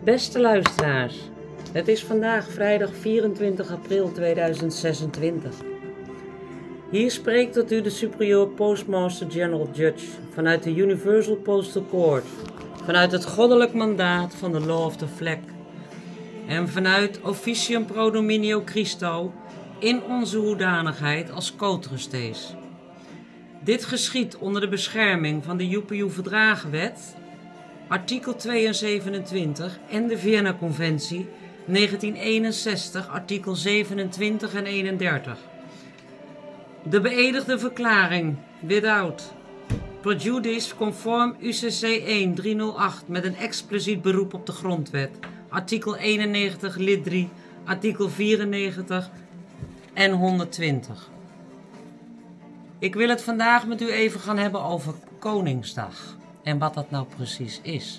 Beste luisteraars, het is vandaag vrijdag 24 april 2026. Hier spreekt tot u de Superior Postmaster General Judge vanuit de Universal Postal Court, vanuit het goddelijk mandaat van de Law of the Flag en vanuit Officium Pro Dominio Christo in onze hoedanigheid als co-trustees. Dit geschiedt onder de bescherming van de UPU-verdragenwet, artikel 2 en 27 en de Vienna-conventie 1961, artikel 27 en 31. De beëdigde verklaring, without prejudice conform UCC 1 308 met een expliciet beroep op de grondwet, artikel 91 lid 3, artikel 94 en 120. Ik wil het vandaag met u even gaan hebben over Koningsdag en wat dat nou precies is.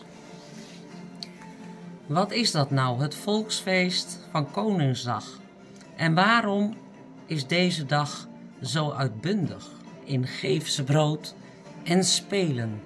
Wat is dat nou, het volksfeest van Koningsdag? En waarom is deze dag zo uitbundig in geefse brood en spelen?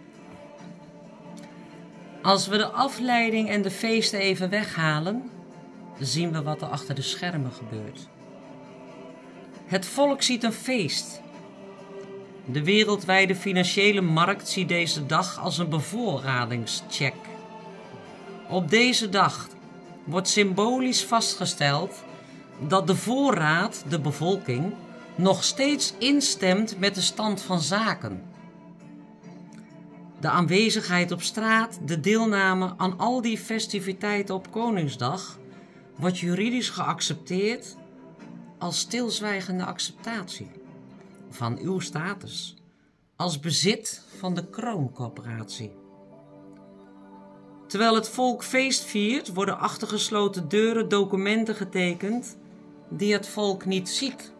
Als we de afleiding en de feesten even weghalen, zien we wat er achter de schermen gebeurt. Het volk ziet een feest. De wereldwijde financiële markt ziet deze dag als een bevoorradingscheck. Op deze dag wordt symbolisch vastgesteld dat de voorraad, de bevolking, nog steeds instemt met de stand van zaken. De aanwezigheid op straat, de deelname aan al die festiviteiten op Koningsdag, wordt juridisch geaccepteerd als stilzwijgende acceptatie van uw status als bezit van de krooncorporatie. Terwijl het volk feest viert, worden achter gesloten deuren documenten getekend die het volk niet ziet.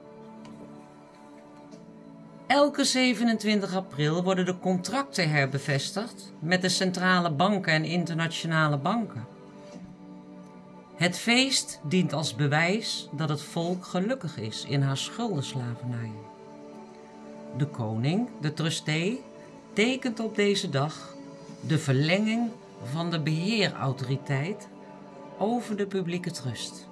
Elke 27 april worden de contracten herbevestigd met de centrale banken en internationale banken. Het feest dient als bewijs dat het volk gelukkig is in haar schuldenslavernij. De koning, de trustee, tekent op deze dag de verlenging van de beheerautoriteit over de publieke trust.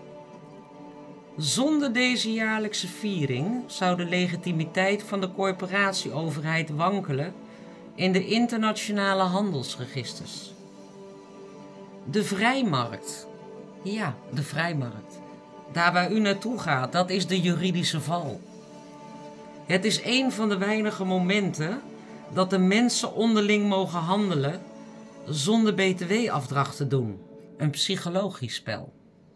Zonder deze jaarlijkse viering zou de legitimiteit van de corporatieoverheid wankelen in de internationale handelsregisters. De vrijmarkt, ja, de vrijmarkt, daar waar u naartoe gaat, dat is de juridische val. Het is een van de weinige momenten dat de mensen onderling mogen handelen zonder btw-afdracht te doen, een psychologisch spel.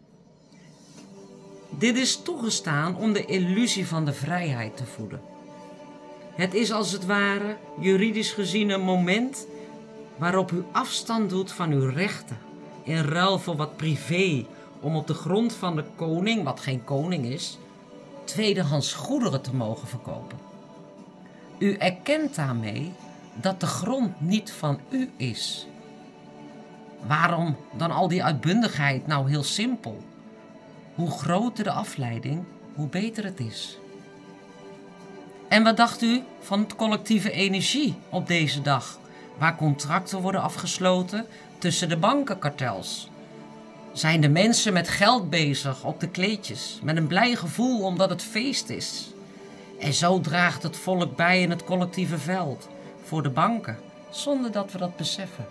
Dit is toegestaan om de illusie van de vrijheid te voeden. Het is als het ware, juridisch gezien, een moment waarop u afstand doet van uw rechten in ruil voor wat privé, om op de grond van de koning, wat geen koning is, tweedehands goederen te mogen verkopen. U erkent daarmee dat de grond niet van u is. Waarom dan al die uitbundigheid? Nou, heel simpel. Hoe groter de afleiding, hoe beter het is. En wat dacht u van het collectieve energie op deze dag, waar contracten worden afgesloten tussen de bankenkartels? Zijn de mensen met geld bezig op de kleedjes, met een blij gevoel omdat het feest is? En zo draagt het volk bij in het collectieve veld voor de banken, zonder dat we dat beseffen.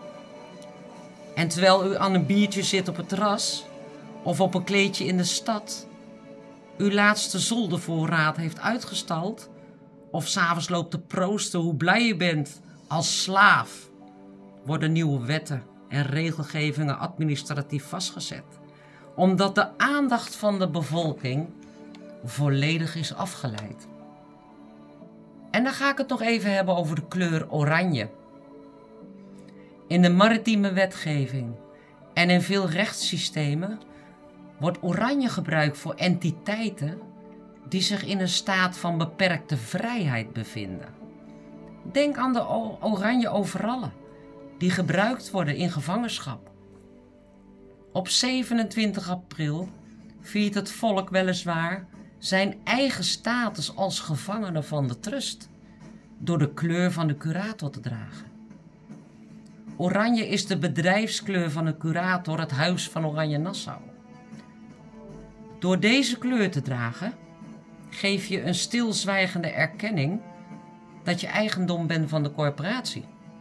En terwijl u aan een biertje zit op het terras of op een kleedje in de stad, uw laatste zoldervoorraad heeft uitgestald, of 's avonds loopt te proosten hoe blij u bent als slaaf, worden nieuwe wetten en regelgevingen administratief vastgezet, omdat de aandacht van de bevolking volledig is afgeleid. En dan ga ik het nog even hebben over de kleur oranje. In de maritieme wetgeving en in veel rechtssystemen wordt oranje gebruikt voor entiteiten die zich in een staat van beperkte vrijheid bevinden. Denk aan de oranje overallen die gebruikt worden in gevangenschap. Op 27 april viert het volk weliswaar zijn eigen status als gevangene van de trust door de kleur van de curator te dragen. Oranje is de bedrijfskleur van de curator, het Huis van Oranje-Nassau. Door deze kleur te dragen, geef je een stilzwijgende erkenning dat je eigendom bent van de corporatie.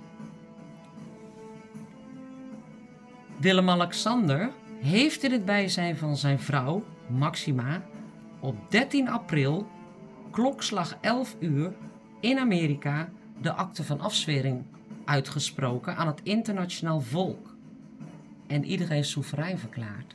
Willem-Alexander heeft in het bijzijn van zijn vrouw, Maxima, op 13 april, klokslag 11 uur, in Amerika de akte van afzwering uitgesproken aan het internationaal volk en iedereen soeverein verklaard.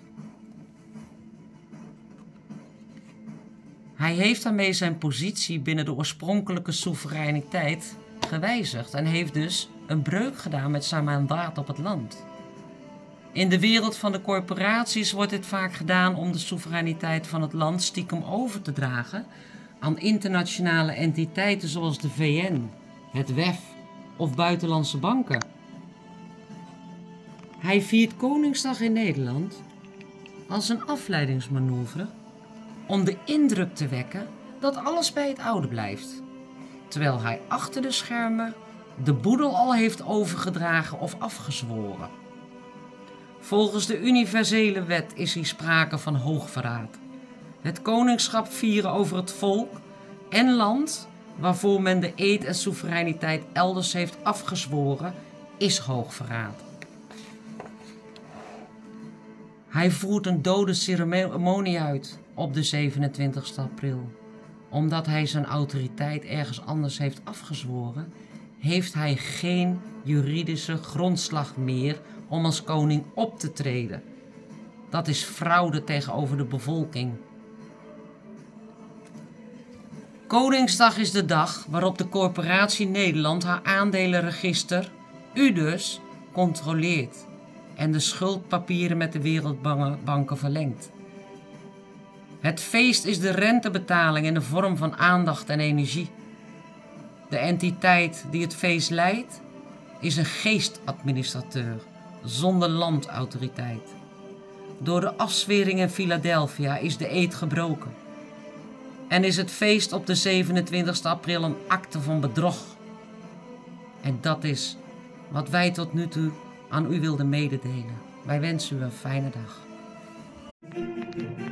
Hij heeft daarmee zijn positie binnen de oorspronkelijke soevereiniteit gewijzigd en heeft dus een breuk gedaan met zijn mandaat op het land. In de wereld van de corporaties wordt dit vaak gedaan om de soevereiniteit van het land stiekem over te dragen aan internationale entiteiten zoals de VN, het WEF of buitenlandse banken. Hij viert Koningsdag in Nederland als een afleidingsmanoeuvre om de indruk te wekken dat alles bij het oude blijft, terwijl hij achter de schermen de boedel al heeft overgedragen of afgezworen. Volgens de universele wet is hier sprake van hoogverraad. Het koningschap vieren over het volk en land waarvoor men de eed en soevereiniteit elders heeft afgezworen, is hoogverraad. Hij voert een dode ceremonie uit op de 27 april. Omdat hij zijn autoriteit ergens anders heeft afgezworen, heeft hij geen juridische grondslag meer om als koning op te treden. Dat is fraude tegenover de bevolking. Koningsdag is de dag waarop de corporatie Nederland haar aandelenregister, u dus, controleert en de schuldpapieren met de wereldbanken verlengt. Het feest is de rentebetaling in de vorm van aandacht en energie. De entiteit die het feest leidt is een geestadministrateur zonder landautoriteit. Door de afzwering in Philadelphia is de eed gebroken. En is het feest op de 27 april een akte van bedrog. En dat is wat wij tot nu toe aan u wilden mededelen. Wij wensen u een fijne dag.